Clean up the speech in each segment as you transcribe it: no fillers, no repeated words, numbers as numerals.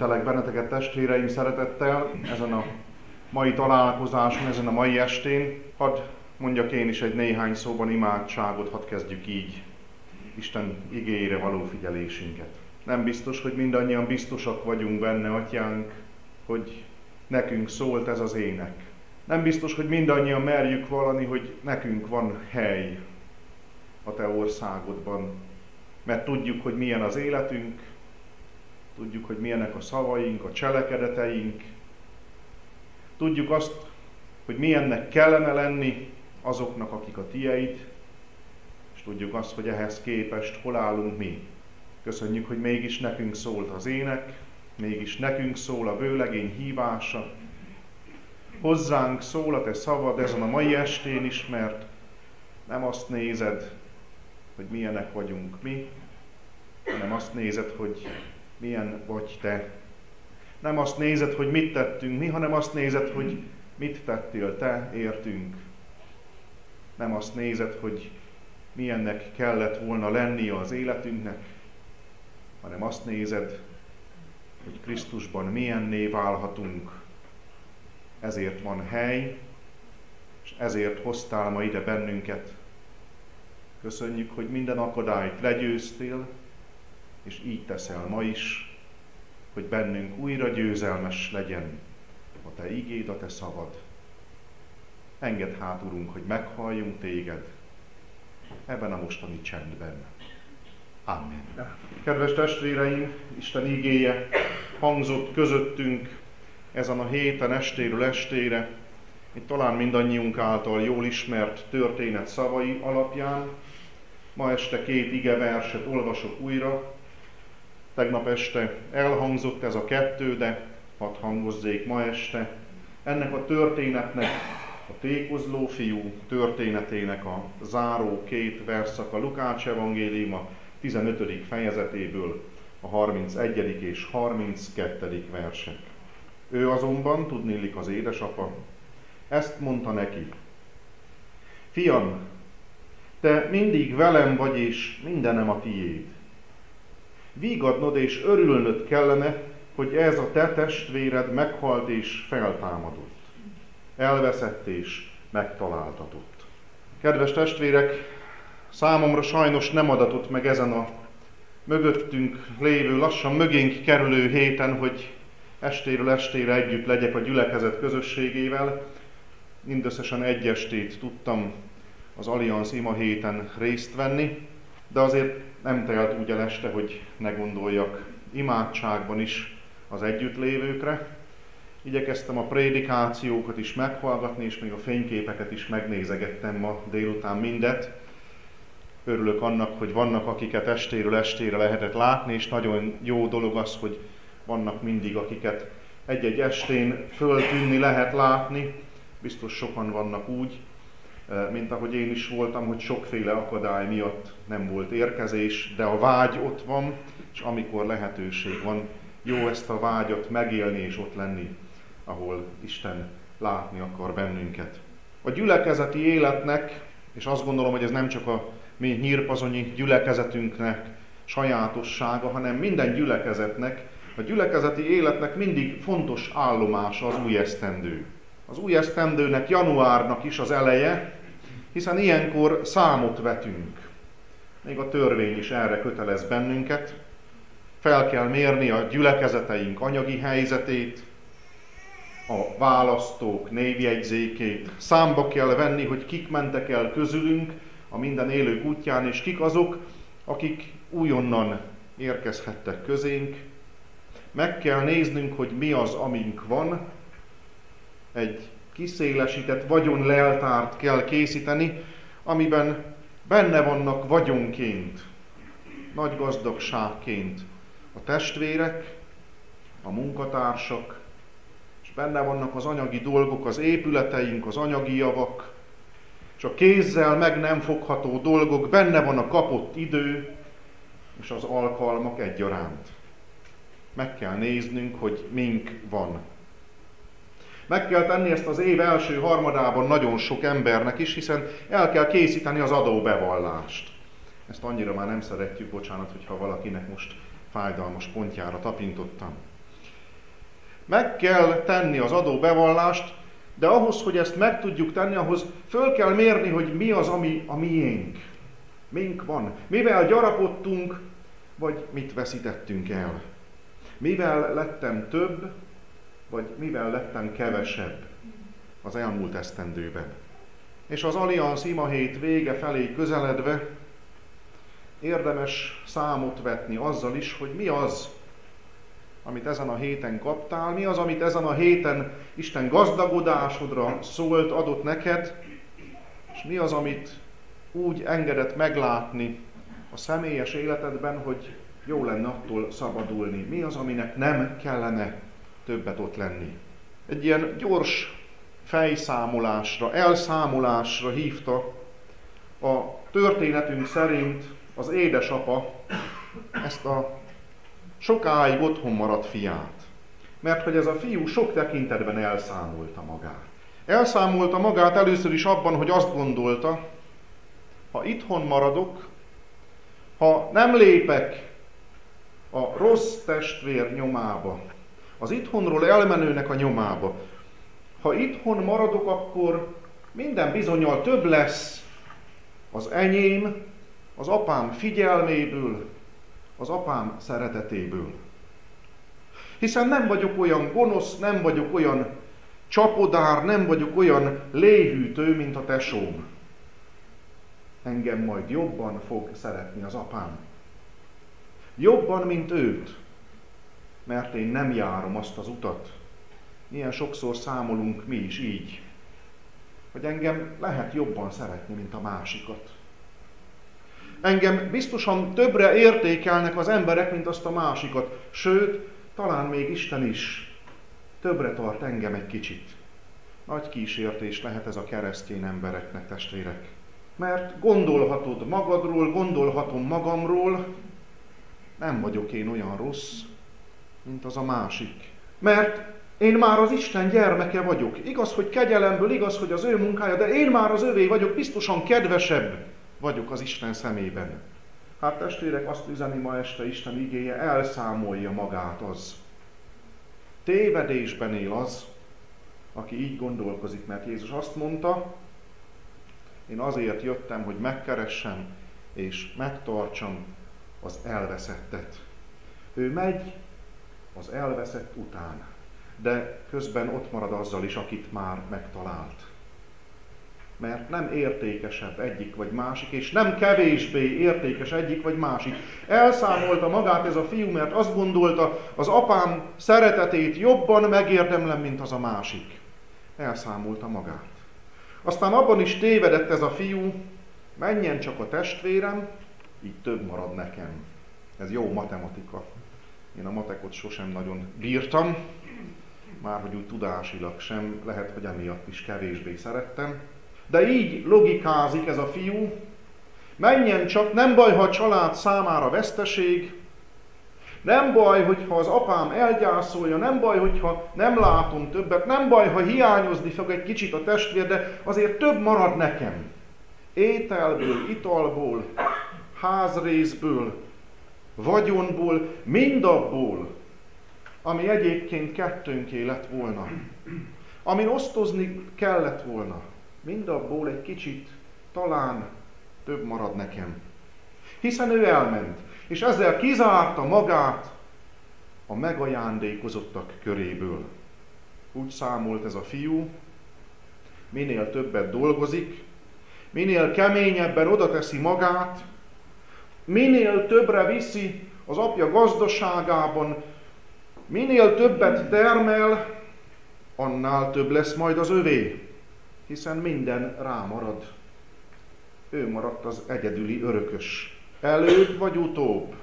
Köszöntelek benneteket, testvéreim, szeretettel ezen a mai találkozáson, ezen a mai estén. Hadd mondjak én is egy néhány szóban imádságot, hadd kezdjük így Isten igéjére való figyelésünket. Nem biztos, hogy mindannyian biztosak vagyunk benne, Atyánk, hogy nekünk szólt ez az ének. Nem biztos, hogy mindannyian merjük vallani, hogy nekünk van hely a Te országodban, mert tudjuk, hogy milyen az életünk, tudjuk, hogy milyenek a szavaink, a cselekedeteink, tudjuk azt, hogy milyennek kellene lenni azoknak, akik a Tieid, és tudjuk azt, hogy ehhez képest hol állunk mi. Köszönjük, hogy mégis nekünk szólt az ének, mégis nekünk szól a vőlegény hívása. Hozzánk szól a Te szavad ezen a mai estén is, mert nem azt nézed, hogy milyenek vagyunk mi, hanem azt nézed, hogy milyen vagy Te. Nem azt nézed, hogy mit tettünk mi, hanem azt nézed, hogy mit tettél Te értünk. Nem azt nézed, hogy milyennek kellett volna lennie az életünknek, hanem azt nézed, hogy Krisztusban milyenné válhatunk. Ezért van hely, és ezért hoztál ma ide bennünket. Köszönjük, hogy minden akadályt legyőztél, és így teszel ma is, hogy bennünk újra győzelmes legyen a Te igéd, a Te szavad. Engedd hát, Urunk, hogy meghalljunk Téged ebben a mostani csendben. Amen. Kedves testvéreim, Isten igéje hangzott közöttünk ezen a héten estéről estére, itt talán mindannyiunk által jól ismert történet szavai alapján. Ma este 2 igeverset olvasok újra. Tegnap este elhangzott ez a 2, de hadd hangozzék ma este. Ennek a történetnek, a tékozló fiú történetének a záró 2 verszaka Lukács evangéliuma 15. fejezetéből a 31. és 32. versek. Ő azonban, tudniillik az édesapa, ezt mondta neki: Fiam, te mindig velem vagy, és mindenem a tiéd. Vígadnod és örülnöd kellene, hogy ez a te testvéred meghalt és feltámadott. Elveszett és megtaláltatott. Kedves testvérek, számomra sajnos nem adatott meg ezen a mögöttünk lévő, lassan mögénk kerülő héten, hogy estéről estére együtt legyek a gyülekezet közösségével. Mindösszesen 1 estét tudtam az Allianz ima héten részt venni, de azért nem telt úgy el este, hogy ne gondoljak imádságban is az együttlévőkre. Igyekeztem a prédikációkat is meghallgatni, és még a fényképeket is megnézegettem ma délután mindet. Örülök annak, hogy vannak, akiket estéről estére lehetett látni, és nagyon jó dolog az, hogy vannak mindig, akiket egy-egy estén föltűnni lehet látni. Biztos sokan vannak úgy, mint ahogy én is voltam, hogy sokféle akadály miatt nem volt érkezés, de a vágy ott van, és amikor lehetőség van, jó ezt a vágyat megélni és ott lenni, ahol Isten látni akar bennünket. A gyülekezeti életnek, és azt gondolom, hogy ez nem csak a mi nyírpazonyi gyülekezetünknek sajátossága, hanem minden gyülekezetnek, a gyülekezeti életnek mindig fontos állomása az új esztendő. Az új esztendőnek januárnak is az eleje, hiszen ilyenkor számot vetünk. Még a törvény is erre kötelez bennünket. Fel kell mérni a gyülekezeteink anyagi helyzetét, a választók névjegyzékét. Számba kell venni, hogy kik mentek el közülünk a minden élők útján, és kik azok, akik újonnan érkezhettek közénk. Meg kell néznünk, hogy mi az, amink van. Egy kiszélesített vagyonleltárt kell készíteni, amiben benne vannak vagyonként, nagy gazdagságként a testvérek, a munkatársak, és benne vannak az anyagi dolgok, az épületeink, az anyagi javak, és a kézzel meg nem fogható dolgok, benne van a kapott idő, és az alkalmak egyaránt. Meg kell néznünk, hogy mink van. Meg kell tenni ezt az év első harmadában nagyon sok embernek is, hiszen el kell készíteni az adóbevallást. Ezt annyira már nem szeretjük, bocsánat, hogyha valakinek most fájdalmas pontjára tapintottam. Meg kell tenni az adóbevallást, de ahhoz, hogy ezt meg tudjuk tenni, ahhoz föl kell mérni, hogy mi az, ami a miénk. Mink van. Mivel gyarapodtunk, vagy mit veszítettünk el. Mivel lettem több, vagy mivel lettem kevesebb az elmúlt esztendőben. És az Allianz imahét vége felé közeledve érdemes számot vetni azzal is, hogy mi az, amit ezen a héten kaptál, mi az, amit ezen a héten Isten gazdagodásodra szólt, adott neked, és mi az, amit úgy engedett meglátni a személyes életedben, hogy jó lenne attól szabadulni. Mi az, aminek nem kellene többet ott lenni. Egy ilyen gyors fejszámolásra, elszámolásra hívta a történetünk szerint az édesapa ezt a sokáig otthon maradt fiát. Mert hogy ez a fiú sok tekintetben elszámolta magát. Elszámolta magát először is abban, hogy azt gondolta, ha itthon maradok, ha nem lépek a rossz testvér nyomába, az itthonról elmenőnek a nyomába, ha itthon maradok, akkor minden bizonnyal több lesz az enyém, az apám figyelméből, az apám szeretetéből. Hiszen nem vagyok olyan gonosz, nem vagyok olyan csapodár, nem vagyok olyan léhűtő, mint a tesóm. Engem majd jobban fog szeretni az apám. Jobban, mint őt, mert én nem járom azt az utat. Milyen sokszor számolunk mi is így, hogy engem lehet jobban szeretni, mint a másikat. Engem biztosan többre értékelnek az emberek, mint azt a másikat. Sőt, talán még Isten is többre tart engem egy kicsit. Nagy kísértés lehet ez a keresztény embereknek, testvérek. Mert gondolhatod magadról, gondolhatom magamról, nem vagyok én olyan rossz, mint az a másik. Mert én már az Isten gyermeke vagyok. Igaz, hogy kegyelemből, igaz, hogy az ő munkája, de én már az övé vagyok, biztosan kedvesebb vagyok az Isten szemében. Hát testvérek, azt üzeni ma este Isten igéje, elszámolja magát az. Tévedésben él az, aki így gondolkozik, mert Jézus azt mondta, én azért jöttem, hogy megkeressem és megtartsam az elveszettet. Ő megy az elveszett után, de közben ott marad azzal is, akit már megtalált. Mert nem értékesebb egyik vagy másik, és nem kevésbé értékes egyik vagy másik. Elszámolta magát ez a fiú, mert azt gondolta, az apám szeretetét jobban megérdemlem, mint az a másik. Elszámolta magát. Aztán abban is tévedett ez a fiú, menjen csak a testvérem, így több marad nekem. Ez jó matematika. Én a matekot sosem nagyon bírtam, már hogy úgy tudásilag sem, lehet, hogy emiatt is kevésbé szerettem. De így logikázik ez a fiú, menjen csak, nem baj, ha a család számára veszteség, nem baj, hogyha az apám elgyászolja, nem baj, hogyha nem látom többet, nem baj, ha hiányozni fog egy kicsit a testvér, de azért több marad nekem. Ételből, italból, házrészből, vagyonból, mindabból, ami egyébként kettőnké lett volna, amin osztozni kellett volna, mindabból egy kicsit talán több marad nekem. Hiszen ő elment, és ezzel kizárta magát a megajándékozottak köréből. Úgy számolt ez a fiú, minél többet dolgozik, minél keményebben oda teszi magát, minél többre viszi az apja gazdaságában, minél többet termel, annál több lesz majd az övé, hiszen minden rámarad. Ő maradt az egyedüli örökös. Előbb vagy utóbb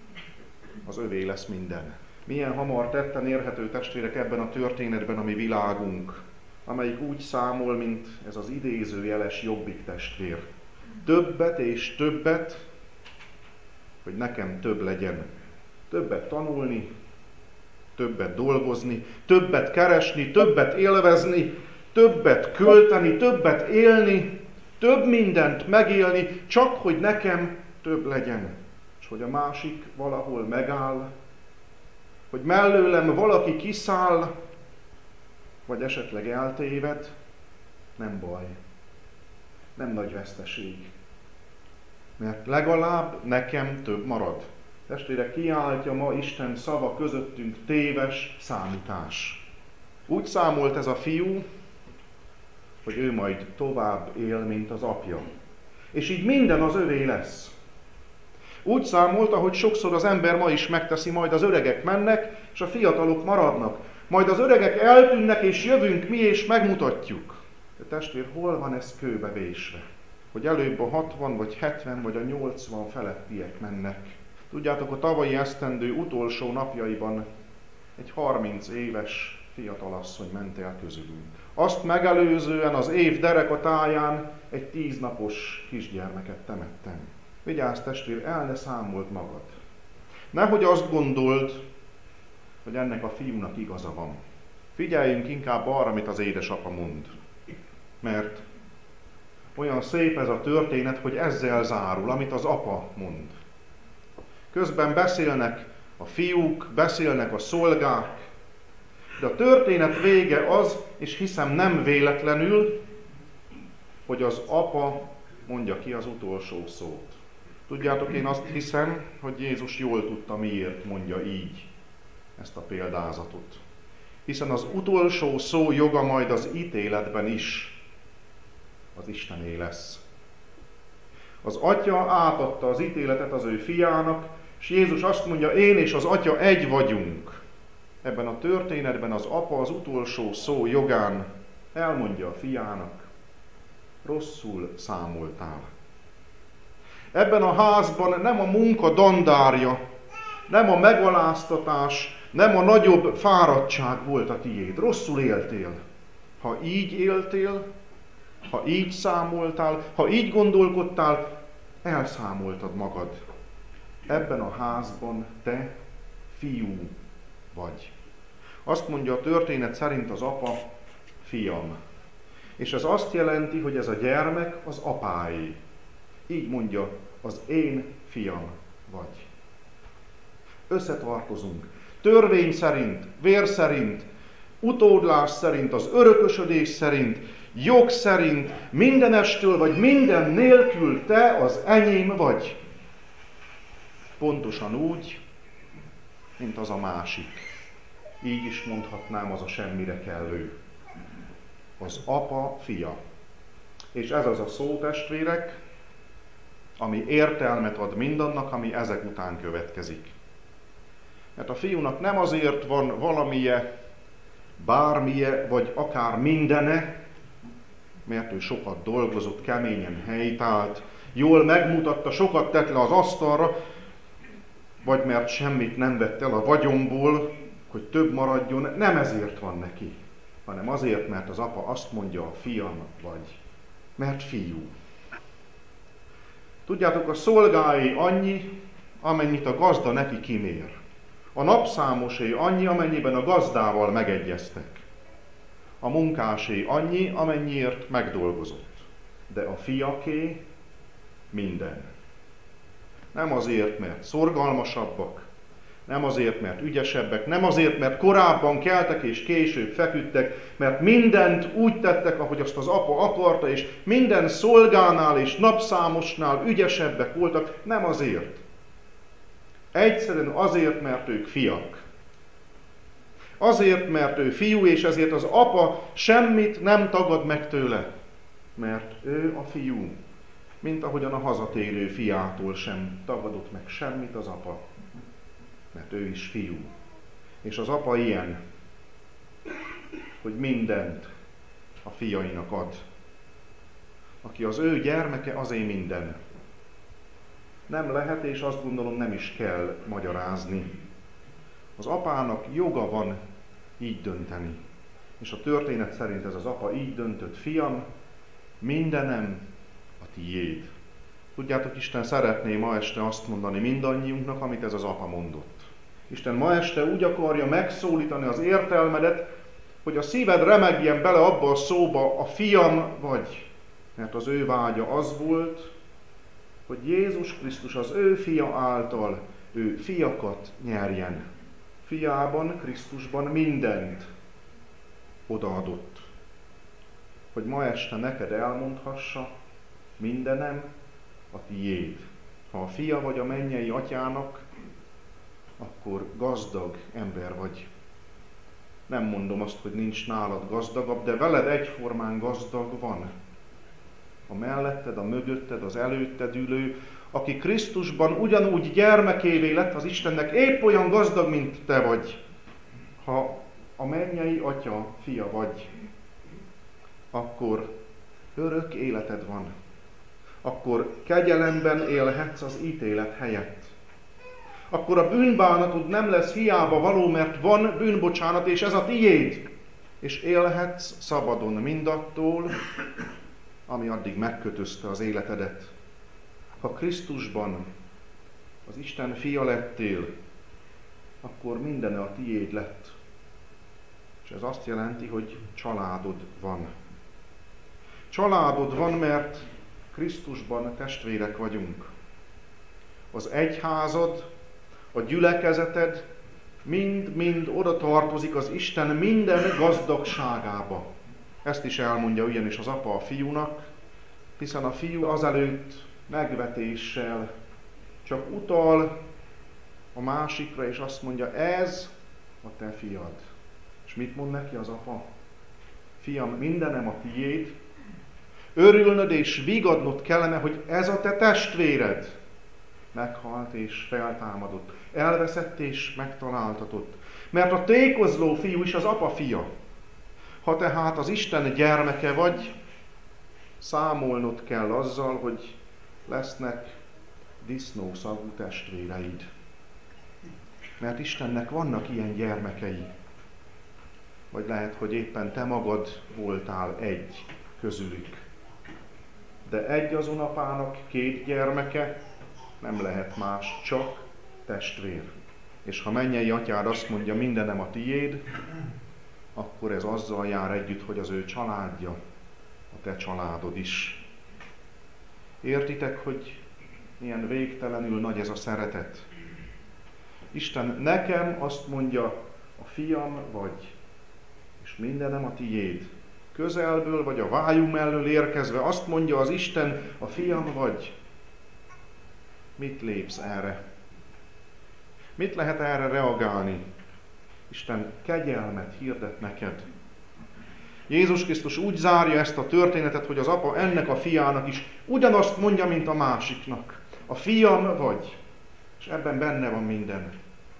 az övé lesz minden. Milyen hamar tetten érhető, testvérek, ebben a történetben a mi világunk, amelyik úgy számol, mint ez az idézőjeles jobbik testvér. Többet és többet, hogy nekem több legyen. Többet tanulni, többet dolgozni, többet keresni, többet élvezni, többet költeni, többet élni, több mindent megélni, csak hogy nekem több legyen. És hogy a másik valahol megáll, hogy mellőlem valaki kiszáll, vagy esetleg eltéved, nem baj. Nem nagy veszteség. Mert legalább nekem több marad. Testvérek, kiáltja ma Isten szava közöttünk téves számítás. Úgy számolt ez a fiú, hogy ő majd tovább él, mint az apja. És így minden az övé lesz. Úgy számolt, ahogy sokszor az ember ma is megteszi, majd az öregek mennek, és a fiatalok maradnak. Majd az öregek eltűnnek, és jövünk mi, és megmutatjuk. De testvér, hol van ez kőbe vésve? Hogy előbb a 60, vagy 70, vagy a 80 felettiek mennek. Tudjátok, a tavalyi esztendő utolsó napjaiban egy 30 éves fiatalasszony ment el közülünk. Azt megelőzően az év derekatáján egy 10 napos kisgyermeket temettem. Vigyázz, testvér, el ne számold magad. Nehogy azt gondold, hogy ennek a fiúnak igaza van. Figyeljünk inkább arra, amit az édesapa mond. Mert olyan szép ez a történet, hogy ezzel zárul, amit az apa mond. Közben beszélnek a fiúk, beszélnek a szolgák, de a történet vége az, és hiszem nem véletlenül, hogy az apa mondja ki az utolsó szót. Tudjátok, én azt hiszem, hogy Jézus jól tudta, miért mondja így ezt a példázatot. Hiszen az utolsó szó joga majd az ítéletben is az Istené lesz. Az atya átadta az ítéletet az ő fiának, és Jézus azt mondja, én és az atya egy vagyunk. Ebben a történetben az apa az utolsó szó jogán elmondja a fiának, rosszul számoltál. Ebben a házban nem a munka dandárja, nem a megaláztatás, nem a nagyobb fáradtság volt a tiéd. Rosszul éltél. Ha így éltél, ha így számoltál, ha így gondolkodtál, elszámoltad magad. Ebben a házban te fiú vagy. Azt mondja a történet szerint az apa, fiam. És ez azt jelenti, hogy ez a gyermek az apáé. Így mondja, az én fiam vagy. Összetartozunk. Törvény szerint, vér szerint, utódlás szerint, az örökösödés szerint, jog szerint, mindenestől vagy minden nélkül te az enyém vagy. Pontosan úgy, mint az a másik. Így is mondhatnám, az a semmire kellő. Az apa fia. És ez az a szó, testvérek, ami értelmet ad mindannak, ami ezek után következik. Mert a fiúnak nem azért van valamije, bármije, vagy akár mindene, mert ő sokat dolgozott, keményen helytált, jól megmutatta, sokat tett le az asztalra, vagy mert semmit nem vett el a vagyomból, hogy több maradjon, nem ezért van neki, hanem azért, mert az apa azt mondja, a fiam vagy, mert fiú. Tudjátok, a szolgái annyi, amennyit a gazda neki kimér. A napszámosé annyi, amennyiben a gazdával megegyeztek. A munkásé annyi, amennyiért megdolgozott. De a fiaké minden. Nem azért, mert szorgalmasabbak, nem azért, mert ügyesebbek, nem azért, mert korábban keltek és később feküdtek, mert mindent úgy tettek, ahogy azt az apa akarta, és minden szolgánál és napszámosnál ügyesebbek voltak, nem azért. Egyszerűen azért, mert ők fiak. Azért, mert ő fiú, és ezért az apa semmit nem tagad meg tőle, mert ő a fiú, mint ahogyan a hazatérő fiától sem tagadott meg semmit az apa, mert ő is fiú. És az apa ilyen, hogy mindent a fiainak ad. Aki az ő gyermeke, az én minden. Nem lehet, és azt gondolom nem is kell magyarázni. Az apának joga van így dönteni. És a történet szerint ez az apa így döntött, fiam, mindenem a tiéd. Tudjátok, Isten szeretné ma este azt mondani mindannyiunknak, amit ez az apa mondott. Isten ma este úgy akarja megszólítani az értelmedet, hogy a szíved remegjen bele abba a szóba, a fiam vagy. Mert az ő vágya az volt, hogy Jézus Krisztus az ő fia által ő fiakat nyerjen. fiában, Krisztusban mindent odaadott. Hogy ma este neked elmondhassa, mindenem a tiéd. Ha a fia vagy a mennyei atyának, akkor gazdag ember vagy. Nem mondom azt, hogy nincs nálad gazdagabb, de veled egyformán gazdag van. A melletted, a mögötted, az előtted ülő, aki Krisztusban ugyanúgy gyermekévé lett az Istennek, épp olyan gazdag, mint te vagy. Ha a mennyei atya fia vagy, akkor örök életed van. Akkor kegyelemben élhetsz az ítélet helyett. Akkor a bűnbánatod nem lesz hiába való, mert van bűnbocsánat, és ez a tiéd. És élhetsz szabadon mindattól, ami addig megkötözte az életedet. Ha Krisztusban az Isten fia lettél, akkor minden a tiéd lett. És ez azt jelenti, hogy családod van. Családod van, mert Krisztusban testvérek vagyunk. Az egyházad, a gyülekezeted mind-mind oda tartozik az Isten minden gazdagságába. Ezt is elmondja ugyanis az apa a fiúnak, hiszen a fiú azelőtt megvetéssel csak utal a másikra, és azt mondja, ez a te fiad. És mit mond neki az apa? Fiam, mindenem a tiéd, örülnöd és vigadnod kellene, hogy ez a te testvéred meghalt és feltámadott, elveszett és megtaláltatott. Mert a tékozló fiú is az apa fia. Ha tehát az Isten gyermeke vagy, számolnod kell azzal, hogy lesznek disznószagú testvéreid. Mert Istennek vannak ilyen gyermekei. Vagy lehet, hogy éppen te magad voltál egy közülük. De egy azon apának 2 gyermeke nem lehet más, csak testvér. És ha mennyei atyád azt mondja, mindenem a tiéd, akkor ez azzal jár együtt, hogy az ő családja, a te családod is. Értitek, hogy milyen végtelenül nagy ez a szeretet? Isten nekem azt mondja, a fiam vagy, és mindenem a tiéd. Közelből vagy a vájú mellől érkezve azt mondja az Isten, a fiam vagy. Mit lépsz erre? Mit lehet erre reagálni? Isten kegyelmet hirdet neked. Jézus Krisztus úgy zárja ezt a történetet, hogy az apa ennek a fiának is ugyanazt mondja, mint a másiknak. A fiam vagy. És ebben benne van minden.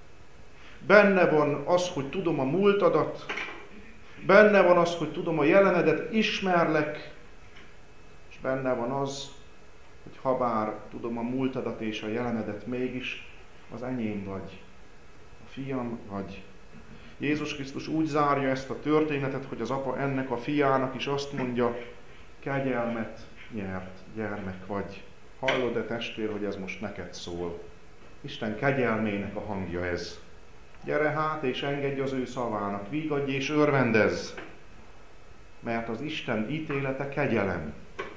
Benne van az, hogy tudom a múltadat, benne van az, hogy tudom a jelenedet, ismerlek, és benne van az, hogy habár tudom a múltadat és a jelenedet, mégis az enyém vagy. A fiam vagy. Jézus Krisztus úgy zárja ezt a történetet, hogy az apa ennek a fiának is azt mondja, kegyelmet nyert gyermek vagy. Hallod-e testvér, hogy ez most neked szól? Isten kegyelmének a hangja ez. Gyere hát és engedj az ő szavának, vigadj és örvendezz, mert az Isten ítélete kegyelem.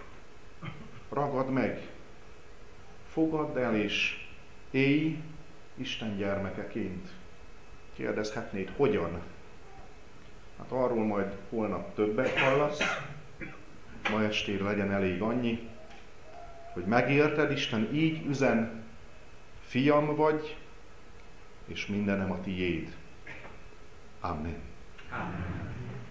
Ragad meg, fogadd el és élj Isten gyermekeként. Kérdezhetnéd, hogyan? Hát arról majd holnap többet hallasz, ma estére legyen elég annyi, hogy megérted, Isten így üzen, fiam vagy, és mindenem a tiéd. Amen. Amen.